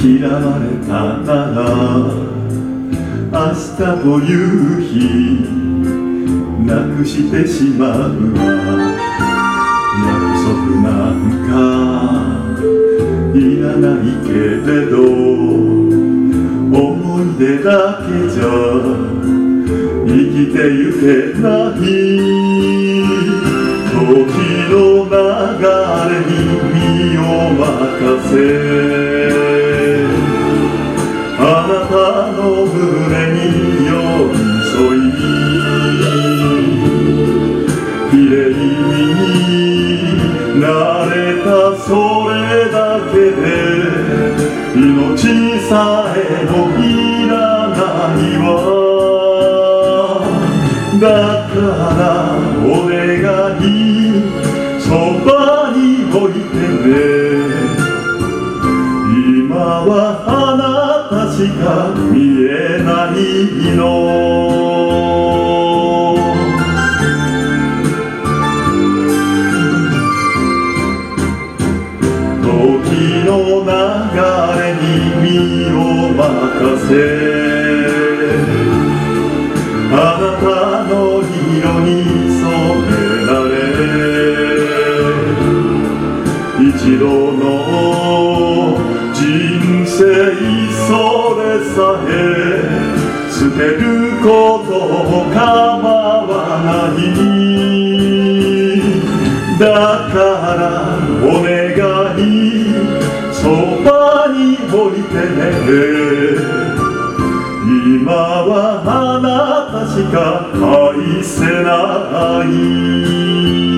嫌われたなら明日という日なくしてしまうわ。約束なんかいらないけれど思い出だけじゃ生きてゆけない。時の流れに身を任せあなたの胸に寄り添い綺麗になれたそれだけで命さえもいらないわ。だからお願いそばに置いてね。今はあなたしか見えないの。時の流れに身を任せあなたの色に染められ一度の人生それさえ捨てることも構わない。だからお願いそばに置いてね。今はあなたしか愛せない。